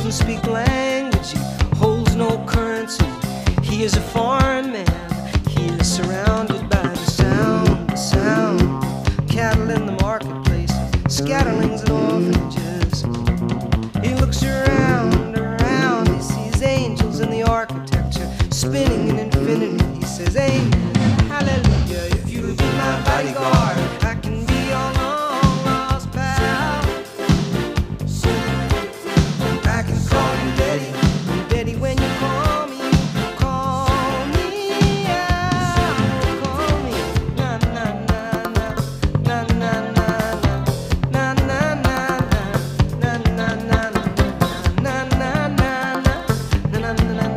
doesn't speak language, he holds no currency. He is a foreign man, he is surrounded by the sound of cattle in the marketplace, scatterlings and orphanages. He looks around, he sees angels in the architecture, spinning in infinity. He says, amen, hallelujah, if you'll be my bodyguard, I can be your long lost pal. I can call you Daddy, and Daddy, when you call me out. Call me, na na na na, na na na na, na na na na, na na na na, na na na na, na na na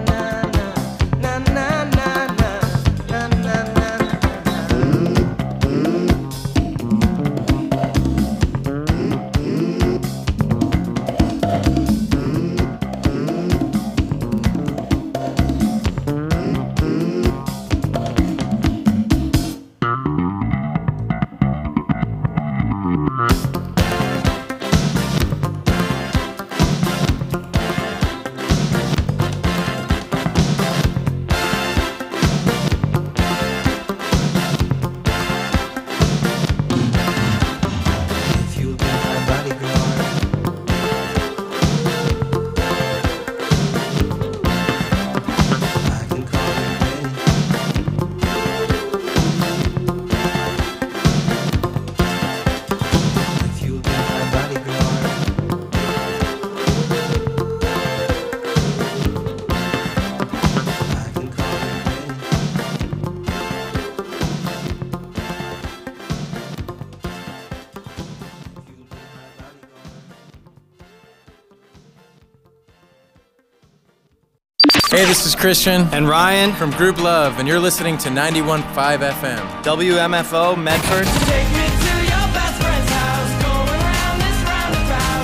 Hey, this is Christian and Ryan from Group Love, and you're listening to 91.5 FM. WMFO, Medford. Take me to your best friend's house, going round this roundabout,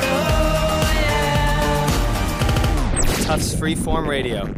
oh yeah. Tufts Freeform Radio.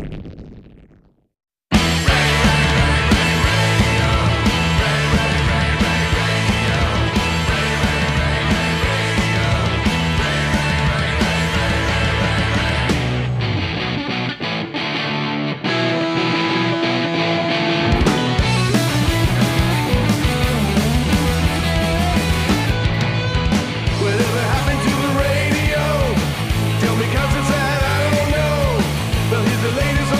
Whatever happened to the radio? Tell me 'cause it's that I don't know. Well, here's the latest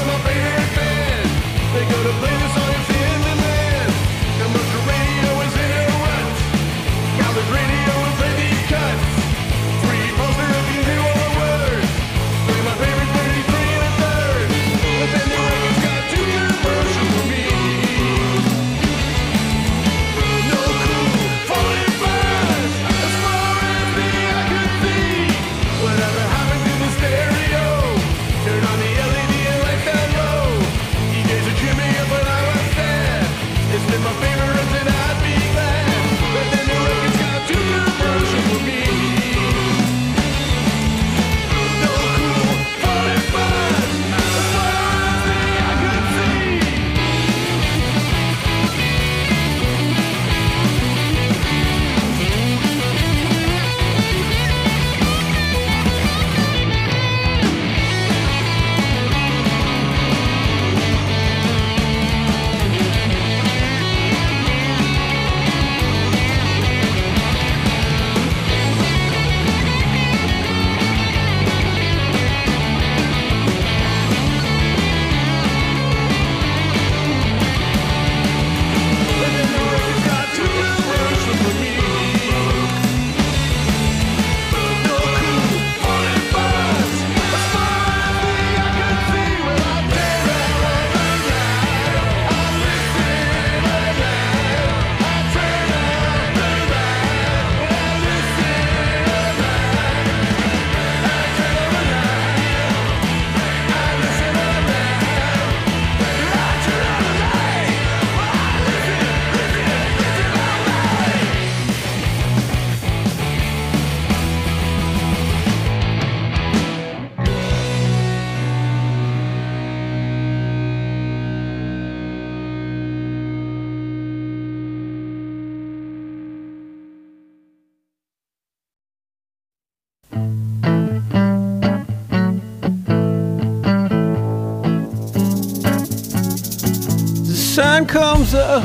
sun comes up,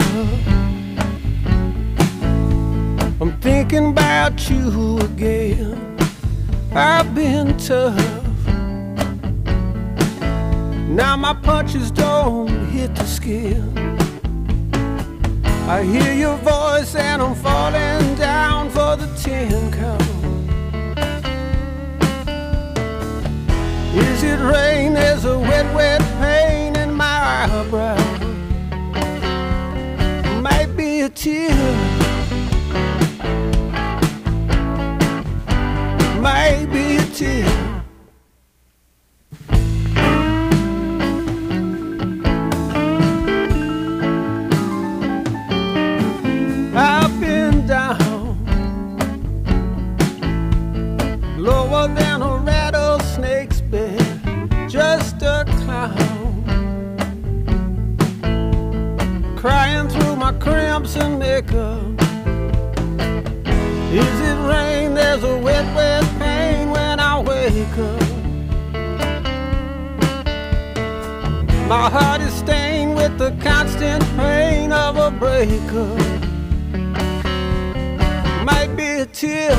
I'm thinking about you again. I've been tough, now my punches don't hit the skin. I hear your voice and I'm falling down for the 10 count. Is it rain? There's a wet, wet pain in my eyebrow. Might be a tear, might be a tear. I've been down, lower than a rattlesnake's bed, just a clown, crying through my crimson makeup. Is it rain? There's a wet, wet pain when I wake up. My heart is stained with the constant pain of a breakup. Might be a tear,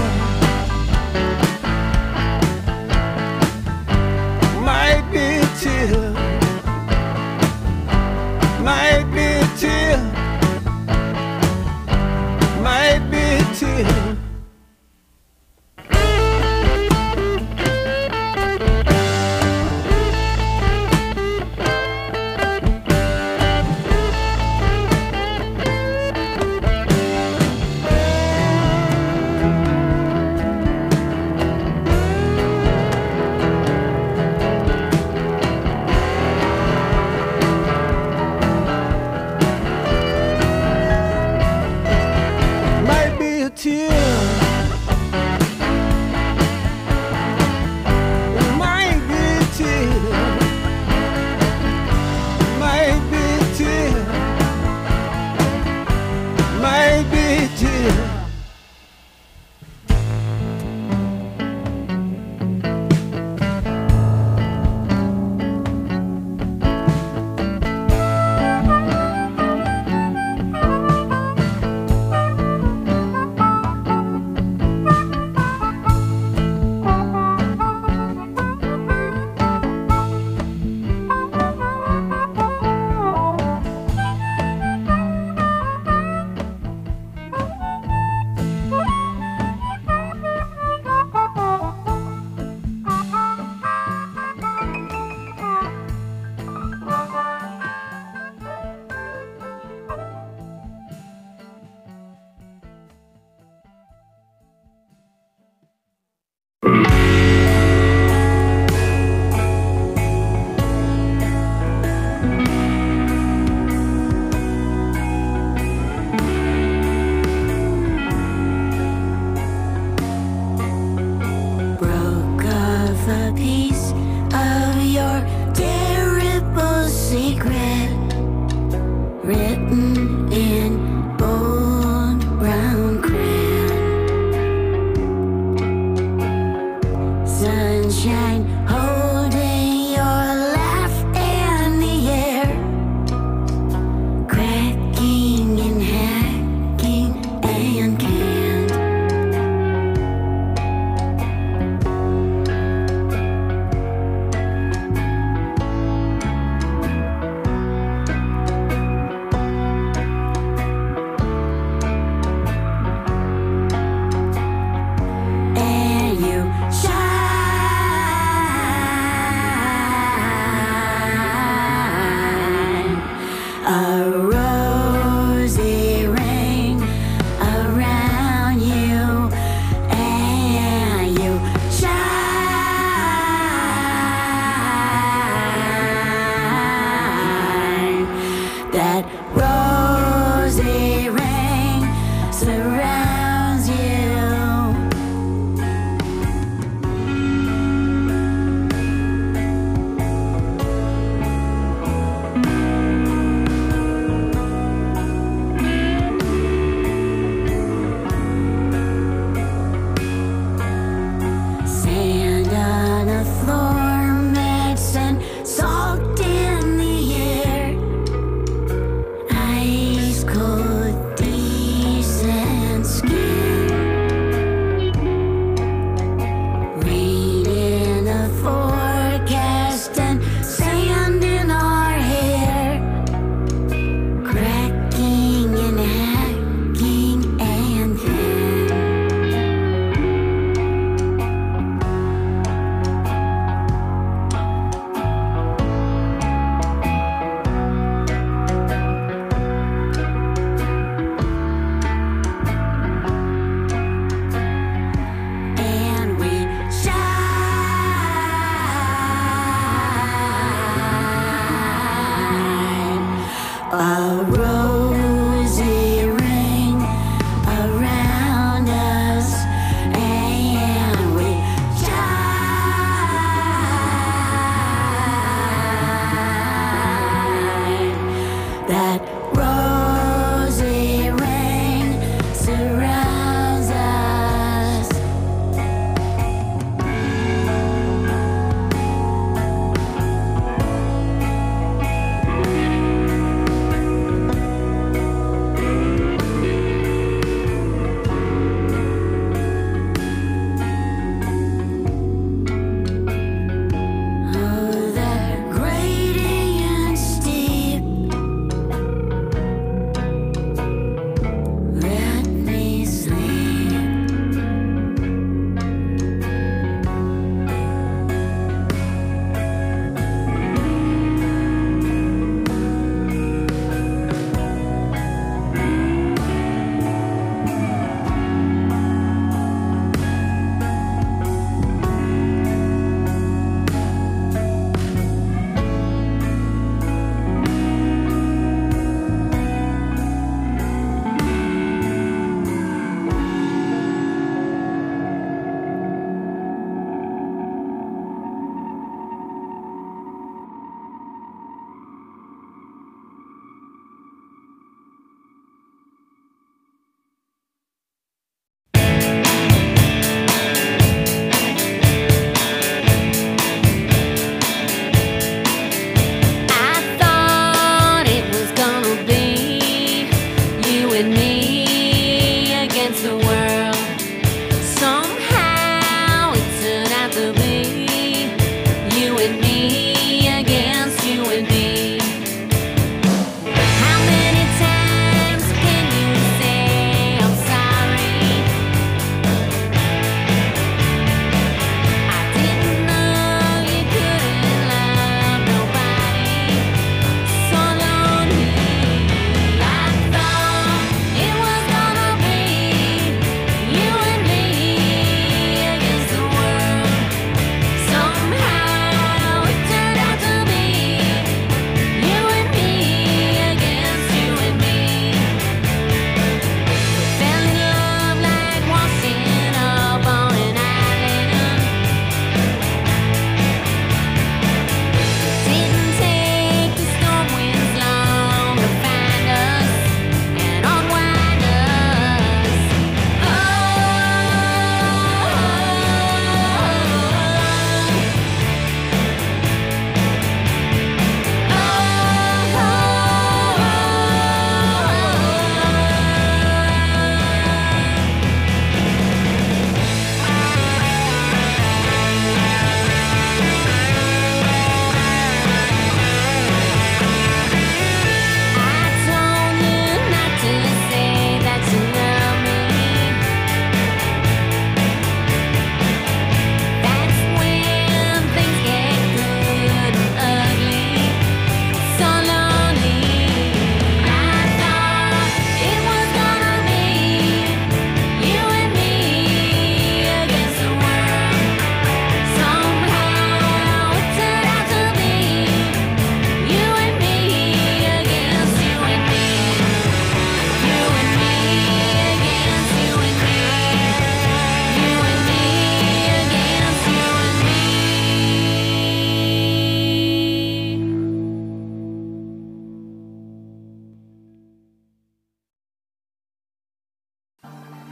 might be a tear, might be a tear, might be a tear.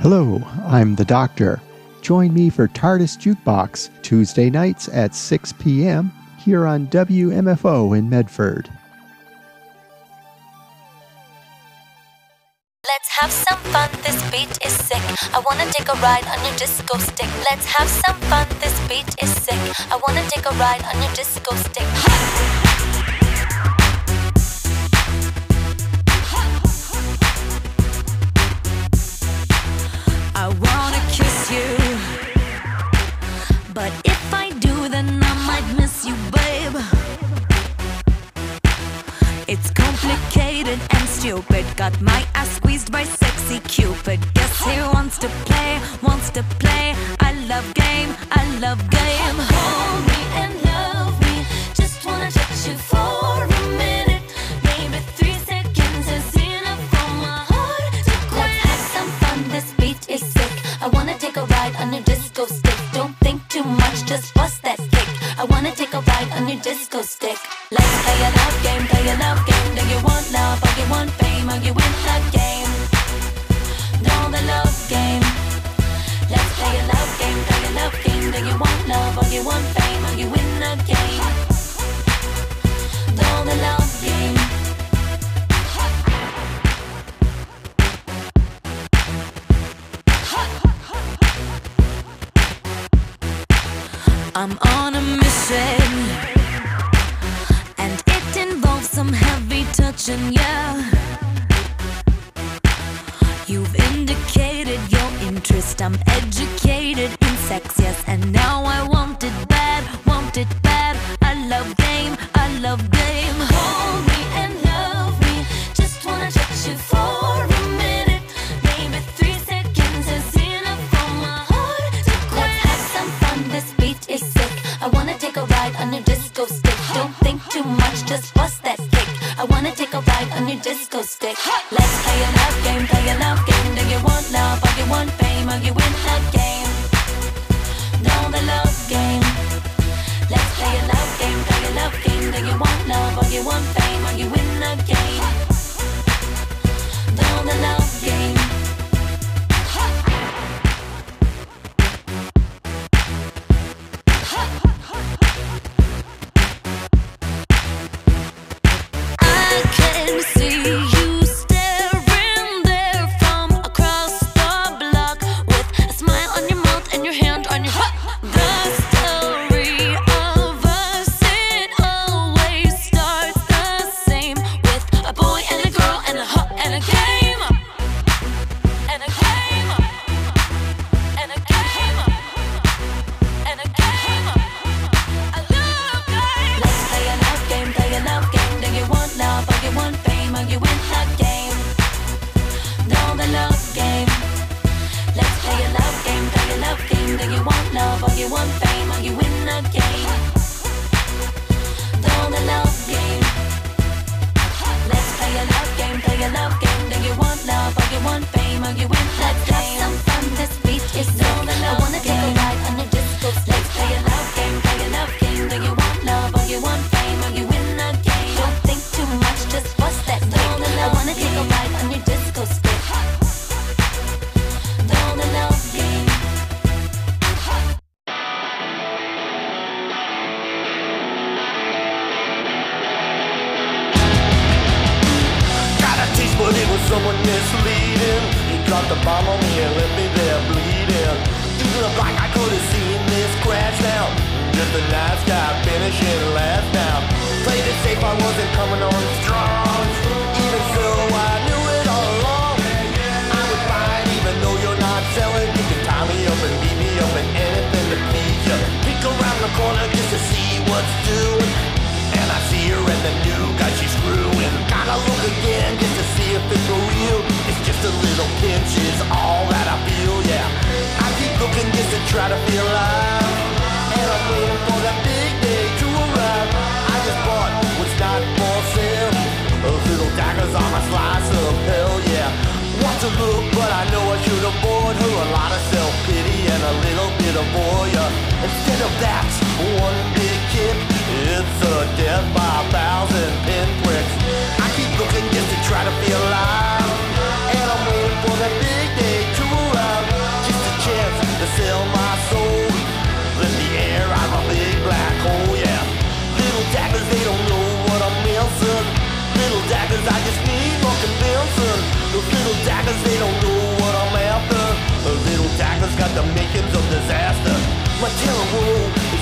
Hello, I'm the Doctor. Join me for TARDIS Jukebox, Tuesday nights at 6 p.m. here on WMFO in Medford. Let's have some fun, this beat is sick. I wanna take a ride on your disco stick. Let's have some fun, this beat is sick. I wanna take a ride on your disco stick. I wanna kiss you, but if I do, then I might miss you, babe. It's complicated and stupid. Got my ass squeezed by sexy Cupid. Guess he wants to play, wants to play. I love game, I love game. Hold me and love me. Just wanna touch you for a minute. Maybe 3 seconds is enough for my heart to quit. Let's have some fun, this beat is sick. I wanna take a ride on your disco stick. Don't think too much, just bust that kick. I wanna take a ride on your disco stick. Let's play a love game, play a love game. Do you want love or you want fame? Or you win the game? Know the love game. Let's play a love game, play a love game. Do you want love or you want fame? Or you win the game? Know the love game. I'm on a mission, and it involves some heavy touching, yeah. You've indicated your interest, I'm educated in sex, yes. And now I want it bad, want it bad. I love game, I love game. Hold me and love me. Just wanna touch you for a minute. Maybe 3 seconds is enough for my heart to quit. Let's have some fun, this beat is sick. I wanna take a ride on your disco stick. Don't think too much, just bust that kick. I wanna take a ride on your disco stick. Let's play a love game, play a love game. Do you want love or you want fame? Or you win the game? Know the love game. Let's play a love game, play a love game. Do you want love or you want fame? Or you win the game? Know the love game. I can see you staring there from across the block with a smile on your mouth and your hand on your heart. The story of us, it always starts the same, with a boy and a girl and a hut and a game. And a game. And a game. And a game. I love game. Let's play a love game, play a love game. Do you want love or you want fame? Or you win the game? Know the love game. Let's play a love game, play a love game. Do you want love or you want fame? Or you win the game? Know the love game. Let's play a love game, play a love game. Do you want love or you want fame? Or you win the game? Let's have some fun, this beat is sick. I wanna take a ride on your disco stick. Let's play a love game, play a love game. Do you want love or you want fame? Or you win the game? Don't think too much, just bust that kick. I wanna take a ride on your disco stick. Know the love game. Got a taste, but it was someone misleading. He dropped the bomb on me and left me there bleeding. You look like I could have seen this crash now. Just a nice guy finishing last now. Played it safe, I wasn't coming on strong. Even so, I knew it all along. I would fight even though you're not selling. You can tie me up and beat me up and anything to please you. Peek around the corner just to see what's doing. And I see her and the new guy she's screwing. Gotta look again just to see if it's for real. It's just a little pinch is all that I feel, yeah. I keep looking just to try to feel alive. And I'm waiting for that big day to arrive. I just bought what's not for sale. Those little daggers on a slice of hell, yeah. Want to look, but I know I should avoid her. A lot of self-pity and a little bit of voyeur. Instead of that, one big kick. It's a death by 1,000 pinpricks. I keep looking just to try to feel alive. And I'm waiting for that big day to arrive.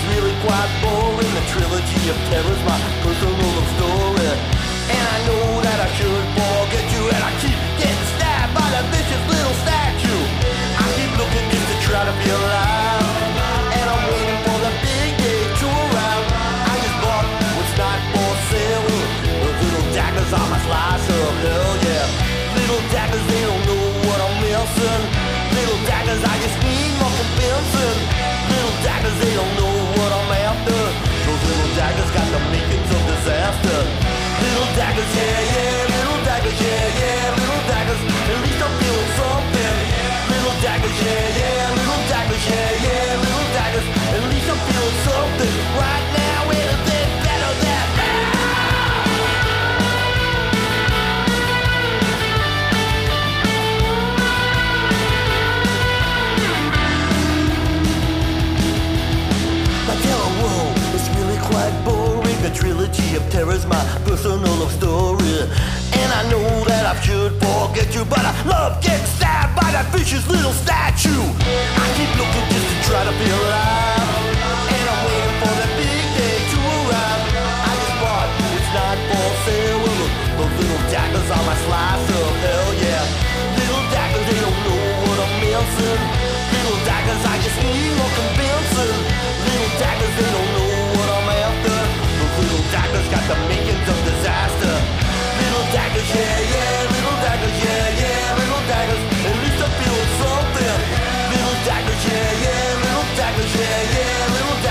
really quite boring. The trilogy of terror's my personal story. And I know that I should forget you, and I keep getting stabbed by that vicious little statue. I keep looking just to try to be alive, and I'm waiting for the big day to arrive. I just bought what's not for sale. Those little daggers are my slice of hell, yeah. Little daggers, they don't know what I'm missing. Little daggers, I just need more convincing. Little daggers, they don't know what I'm after. Those little daggers got the makings of disaster. Little daggers, yeah, yeah. Little daggers, yeah, yeah. Little daggers, at least I'm feeling something. Little daggers, yeah, yeah. Little daggers, yeah, yeah. Little daggers, at least I'm feeling something. Right now, anything better than quite boring. The trilogy of terror's my personal love story. And I know that I should forget you, but I love getting stabbed by that vicious little statue. I keep looking just to try to be alive, and I'm waiting for the big day to arrive. I just bought it's not for sale. Those little daggers are my slice of hell, yeah. Little daggers, they don't know what I'm missing. Little daggers, I just need more convincing. Little daggers, they don't know what I'm after. Those little daggers got the makings of disaster. Little daggers, yeah, yeah. Little daggers, yeah, yeah. Little daggers, at least I'm feeling something. Little daggers, yeah, yeah. Little daggers, yeah, yeah. Little daggers.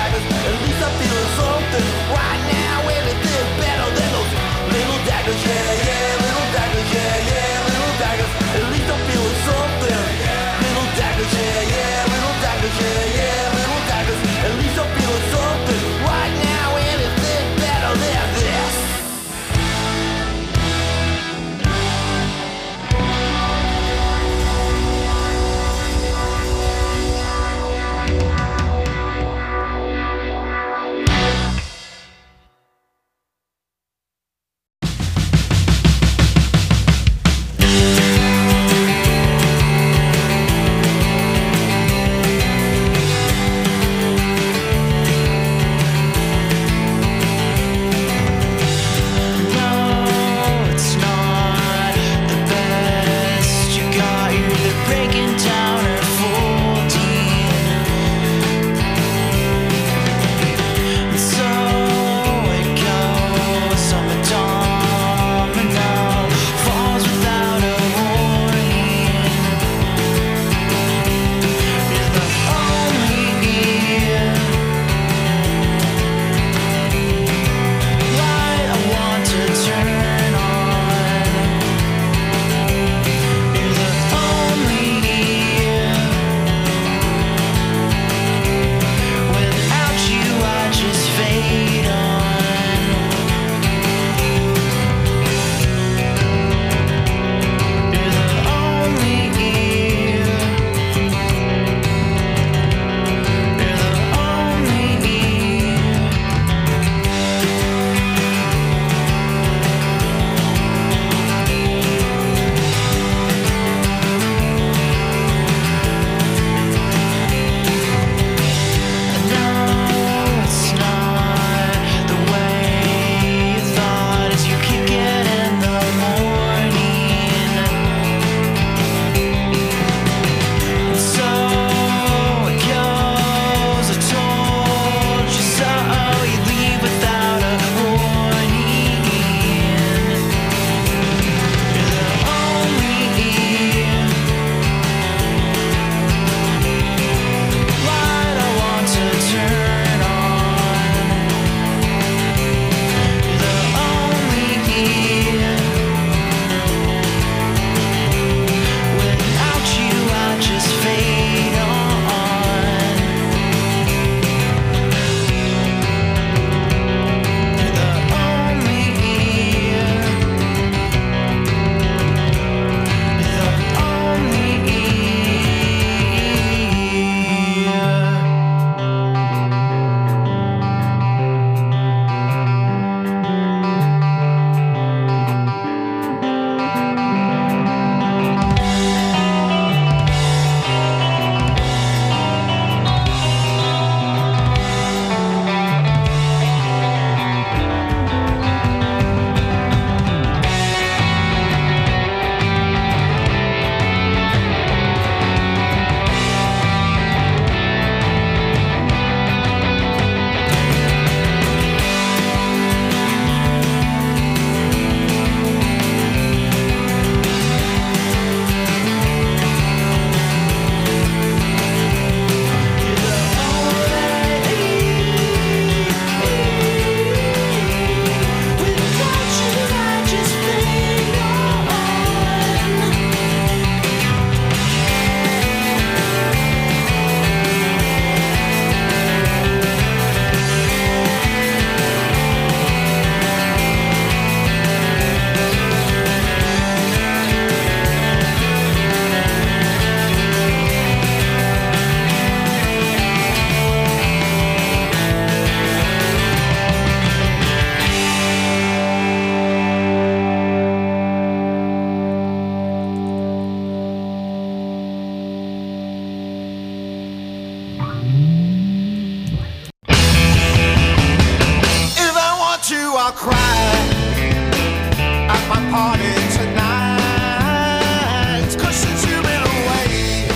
I'll cry at my party tonight. 'Cause since you've been away,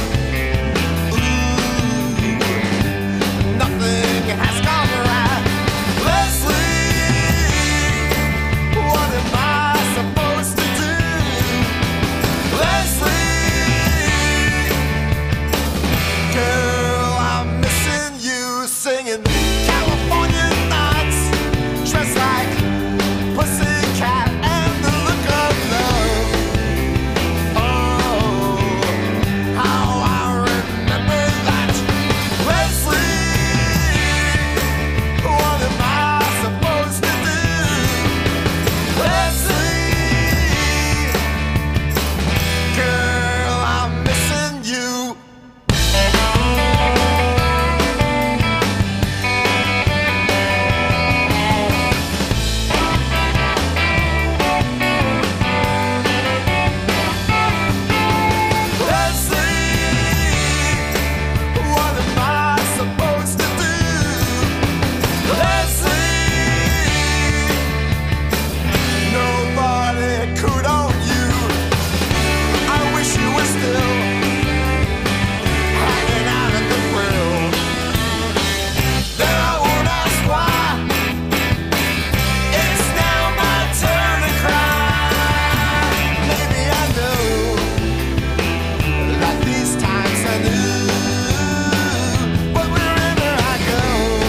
ooh, nothing has gone right. Leslie, what am I supposed to do? Leslie, girl, I'm missing you, singing California nights, dressed like Pussycat and the look of love. Oh, how I remember that. Leslie, what am I supposed to do? Leslie, girl, I'm missing you. What am I supposed to do? Leslie, nobody could own you. I wish you were still hanging out at the grill. Then I won't ask why. It's now my turn to cry. Maybe I know that these times are new, but wherever I go,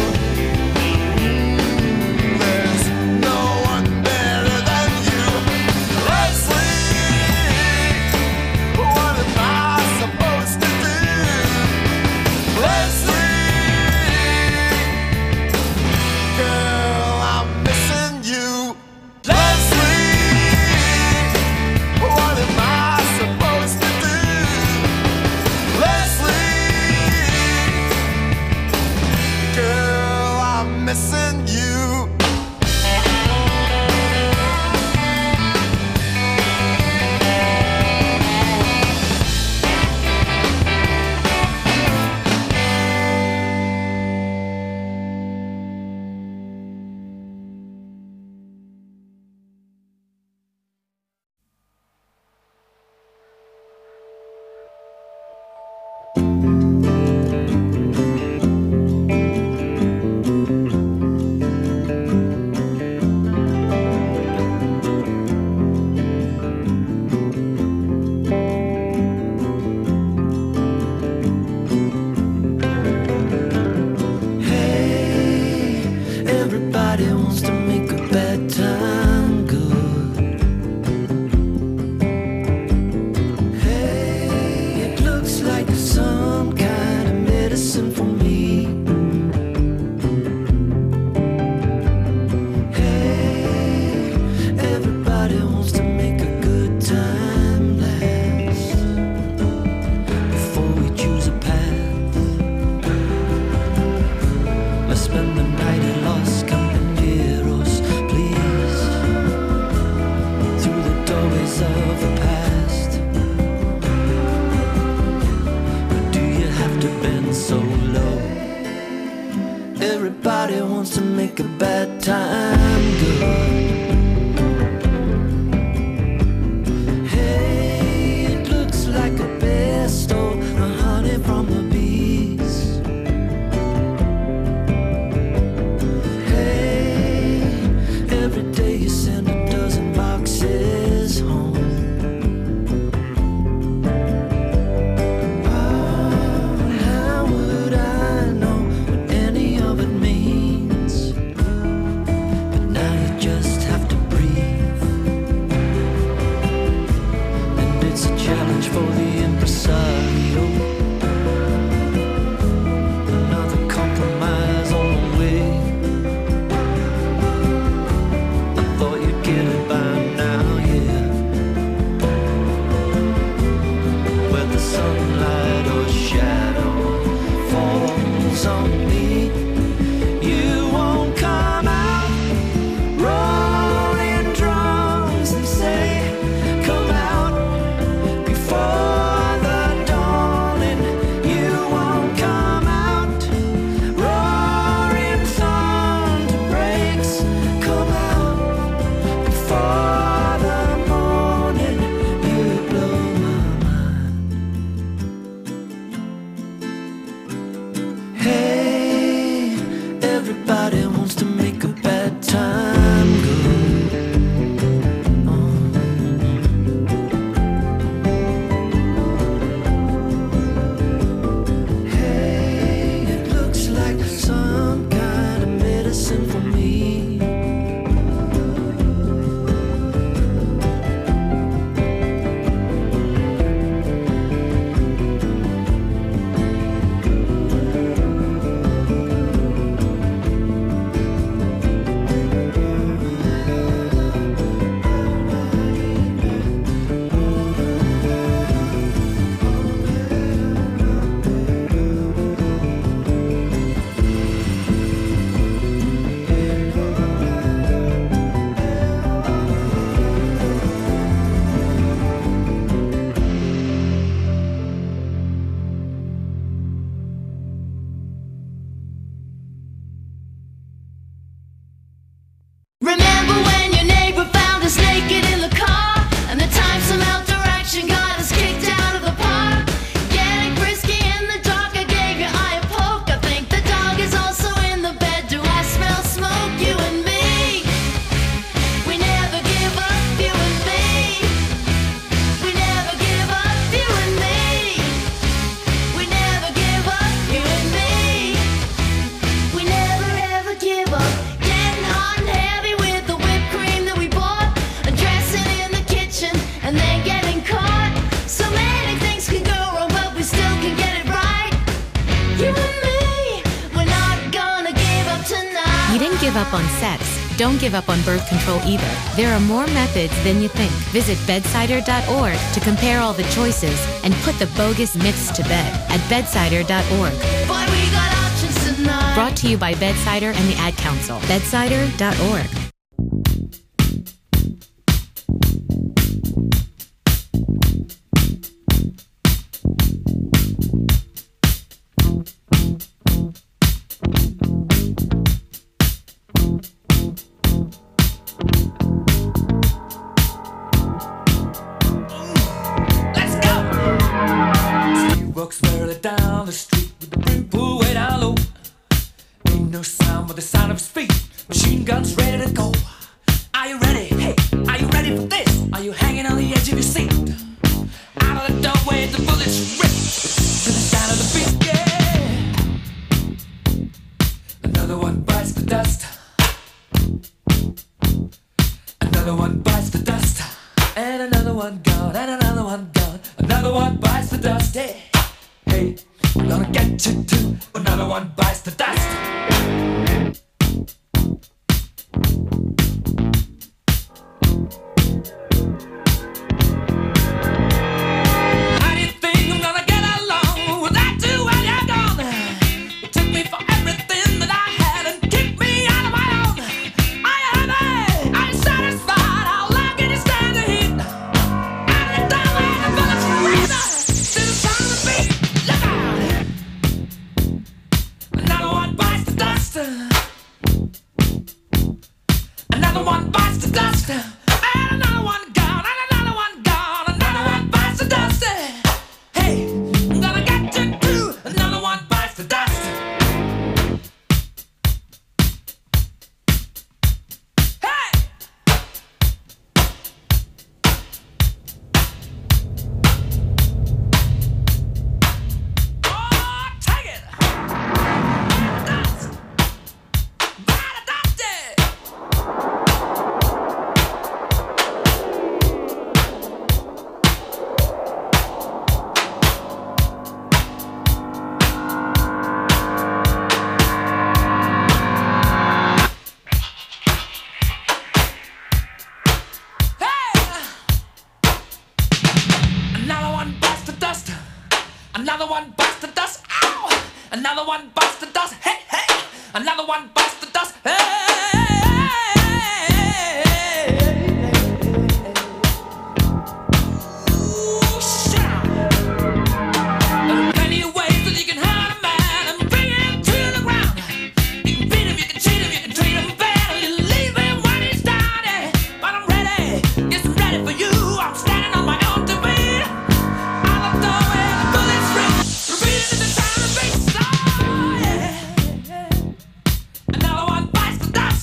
there's no one better than you. Leslie, what am I supposed to do? Leslie, girl, I'm missing you. Leslie, what am I supposed to do? Leslie, girl, I'm missing you. Everybody wants to make a bad time good. Hey, it looks like some kind of medicine for me. Hey, everybody wants to make a good time last before we choose a path. Let's spend the night at Los Compañeros, please, through the doorways of the past. But do you have to bend so low? Everybody wants to make a bad time good. Hey, it looks like a pesto, a honey from the bees. Hey, every day you send a dozen boxes home. Oh, how would I know what any of it means? But now you just have You didn't give up on sex. Don't give up on birth control either. There are more methods than you think. Visit bedsider.org to compare all the choices and put the bogus myths to bed at bedsider.org. Boy, we got options tonight. Brought to you by Bedsider and the Ad Council. Bedsider.org. Let's go. Steve walks merrily down the street with the brim pulled way down low. Ain't no sound but the sound of his feet. Machine guns ready to go. Are you ready? Hey, are you ready for this? Are you hanging on the edge of your seat? Out of the doorway, the bullets rip to the sound of the beat. Yeah. Another one bites the dust. Another one bites the dust. And another one gone. And another one gone. Another one bites the dust. Hey, hey, I'm gonna get you too. Another one bites the dust. How do you think I'm gonna get along without you while you're gone? You took me for everything that I had and kicked me out of my own. Are you happy? Are you satisfied? How long can you stand the heat? Out of the doorway, the bullets rip to the sound of the beat. Look out! Another one bites the dust. Another one bites the dust. And another one gone. And another one gone. Another one bites the dust. Hey, I'm gonna get you too. Another one bites the dust. Hey! Oh, take it! Dust! By the dust! Another one busts the dust. Another one busts the dust. Ow! Another one busts the dust. Hey, hey! Another one busts the dust. Hey! Ooh, shout! There are plenty of ways that you can hurt a man and bring him to the ground. You can beat him, you can cheat him, you can treat him bad, you leave him when he's down. But I'm ready, yes, I'm ready for you. I'm standing on my own two feet. Out the doorway, the bullets rip, repeating in the sound of the beat. Oh, yeah. Another one bites the dust.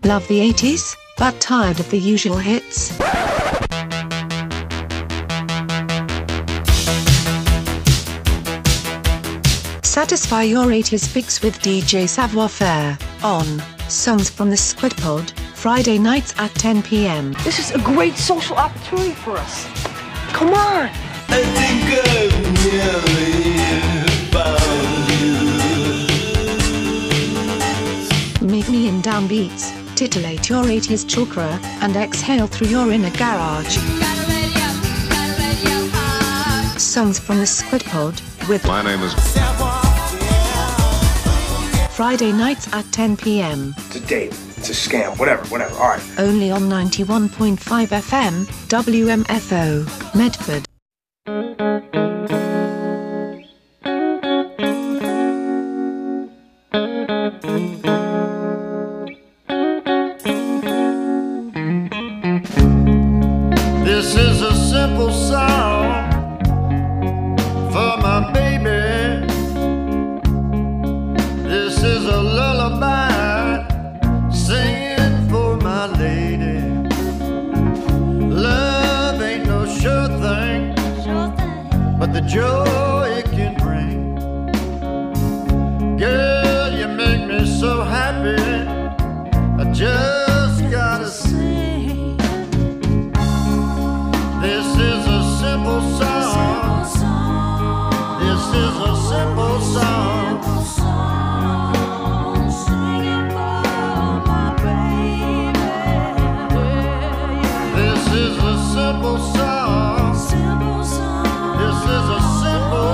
Love the 80s, but tired of the usual hits? Satisfy your 80s fix with DJ Savoir Faire on Songs from the Squid Pod, Friday nights at 10 p.m. This is a great social opportunity for us. Come on! I think I've nearly found you. Meet me in downbeats, titillate your 80s chakra, and exhale through your inner garage. Songs from the Squid Pod with my name is Friday nights at 10 p.m. It's a date. It's a scam. Whatever. All right. Only on 91.5 FM, WMFO, Medford. This is a simple song for my baby. This is a lullaby singing for my lady. Love ain't no sure thing, but the joy it can bring. Girl, you make me so happy, I just gotta sing. This is a simple song. This is a simple song. This is a simple song. This is a simple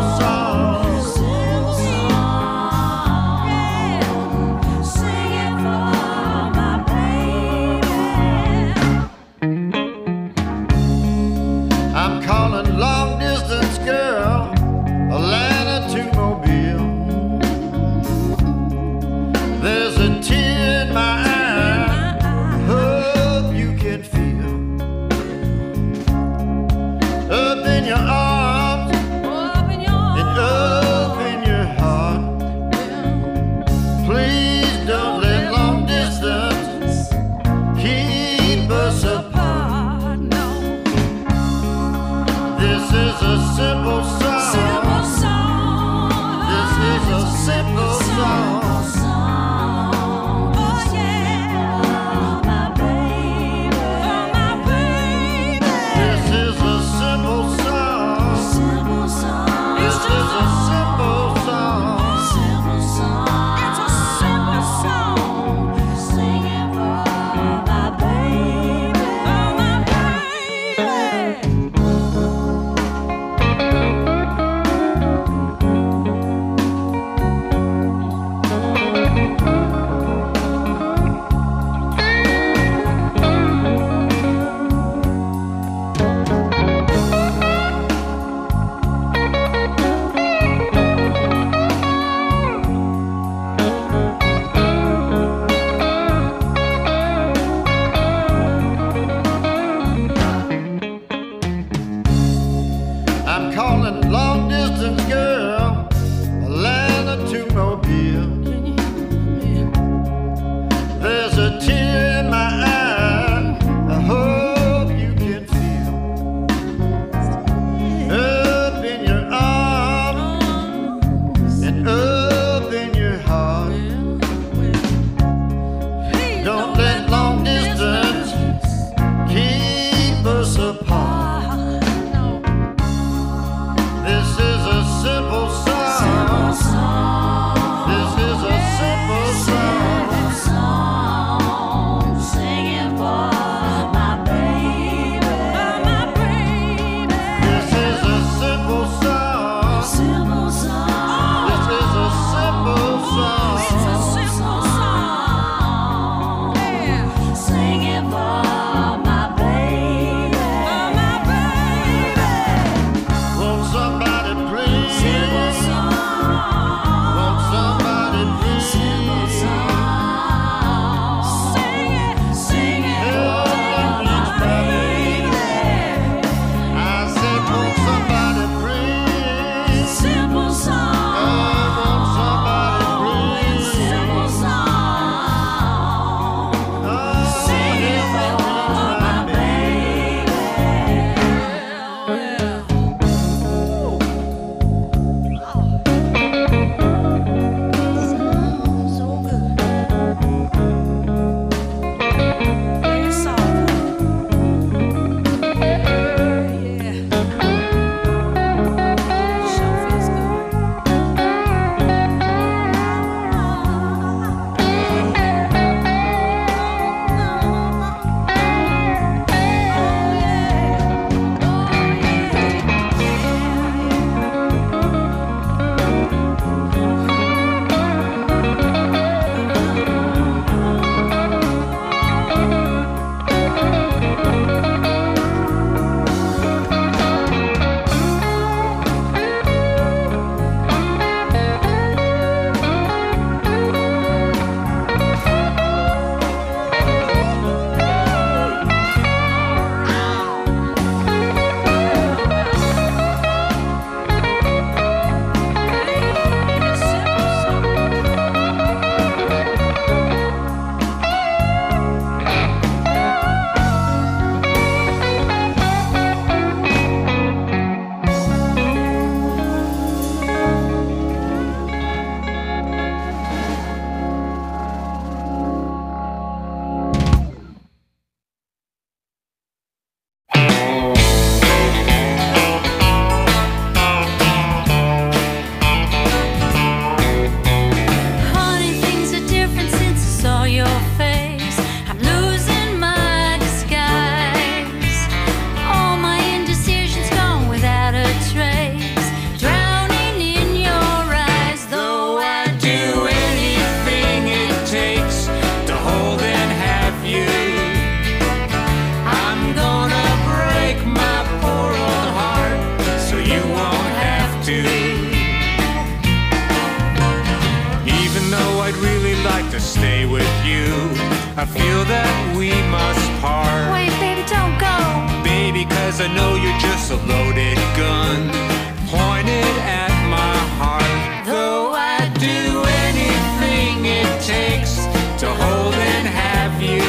feel that we must part. Wait, baby, don't go. Baby, 'cause I know you're just a loaded gun pointed at my heart. Though I'd do anything it takes to hold and have you,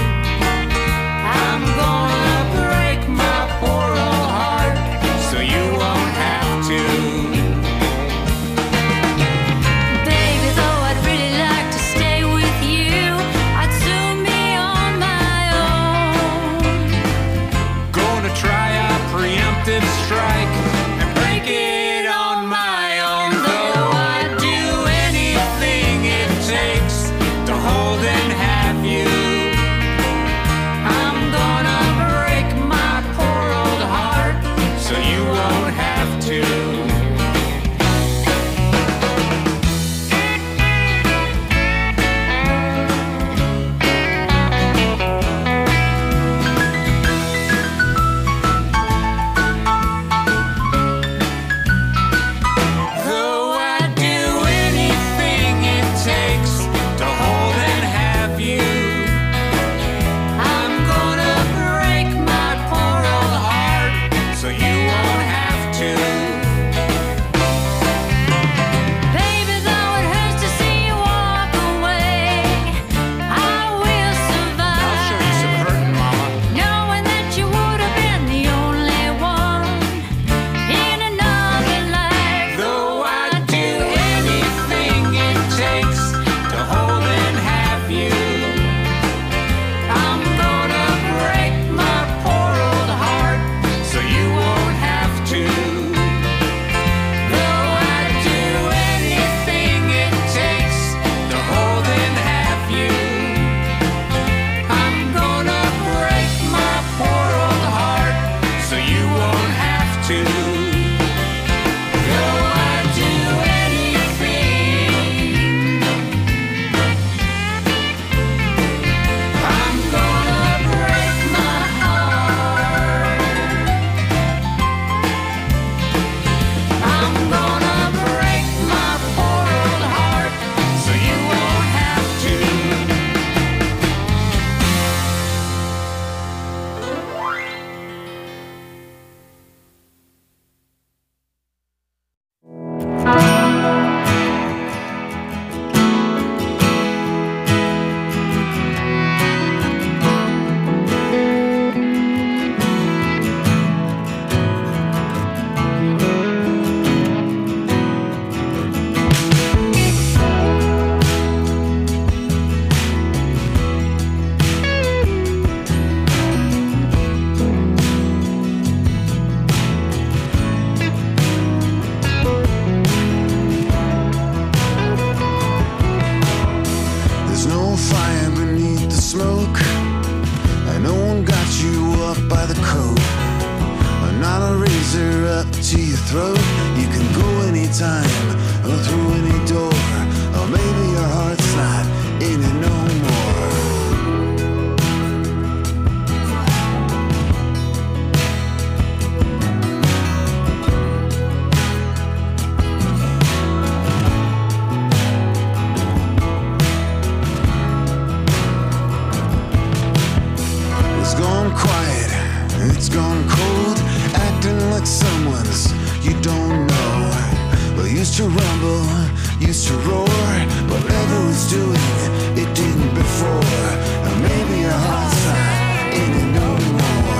I'm gonna break my poor old heart so you won't have to. Baby, though I'd really like to stay with you, I'd soon be on my own. Gonna try a preemptive strike and break it on my own. Though I'd do anything it takes to hold and have you, I'm gonna break my poor old heart so you won't have to. Though I'd do anything it takes to hold and have you, I'm gonna break my poor old heart so you won't have to. Baby, though it hurts to see you walk away, I will survive. I'll show you some hurting, mama. Knowing that you would have been the only one in another life. Though I'd do anything it takes to hold and have you, I'm gonna break my poor old heart so you won't have to. Though I'd do anything it takes to hold and have you, I'm gonna break my poor old heart so you won't have to. Though I'd do anything, I'm gonna break my heart. I'm gonna break my poor old heart so you won't have to. There's no fire beneath the smoke, and no one got you up by the coat. Not a razor up to your throat. You can go anytime or through any door, or maybe your heart's not in it no more. It's gone quiet, it's gone cold, acting like someone's you don't know. Well, used to rumble, used to roar, whatever it's doing, it didn't before. Or maybe your heart's not in it no more.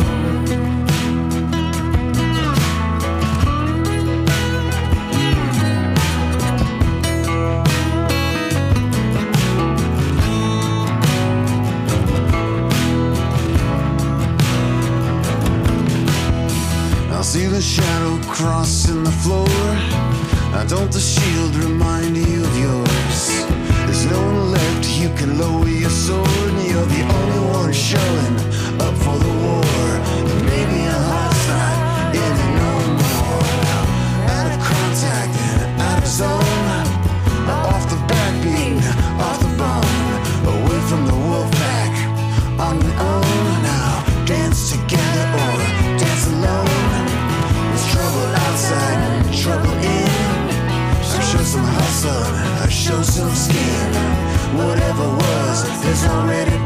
I'll see the shadow crossing the floor. Don't the shield remind you of yours? There's no one left, you can lower your sword. You're the only one showing up for the war. And maybe your heart's not in it no more. Out of contact and out of zone, off the backbeat, off the bone, away from the wolf pack, on your own. Now dance together or dance alone. There's trouble outside, trouble in. So show some hustle, show some skin. Whatever was, there's already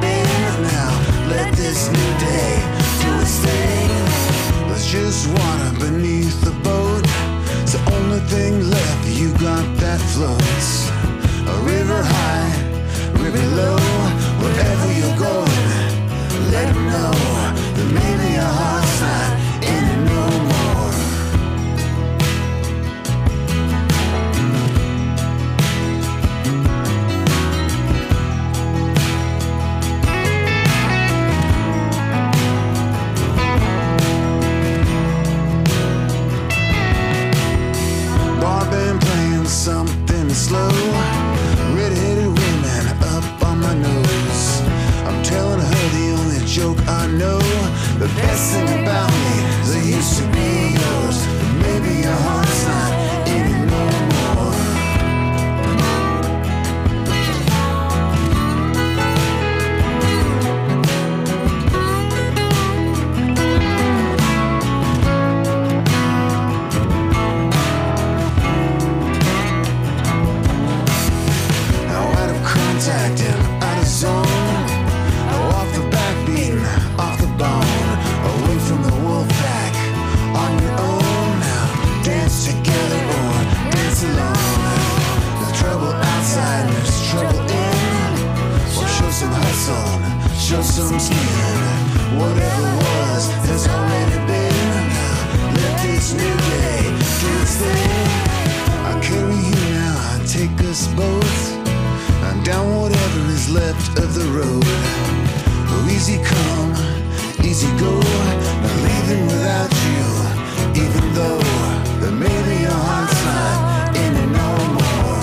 I know the best thing about me is I used to be yours, but maybe your heart's not in it no more. Now out of contact and out of zone, off the backbeat, off the bone, away from the wolf pack, on your own now. Dance together or dance alone. There's trouble outside and there's trouble in. Well, show some hustle, show some skin. Whatever was has already been. Let this new day do its thing. I carry you now, I take us both down whatever is left of the road. Oh, easy come, easy go, not leaving without you, even though that maybe your heart's not in it no more.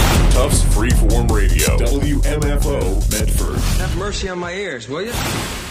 Tufts Freeform Radio, WMFO Medford. Have mercy on my ears, will you?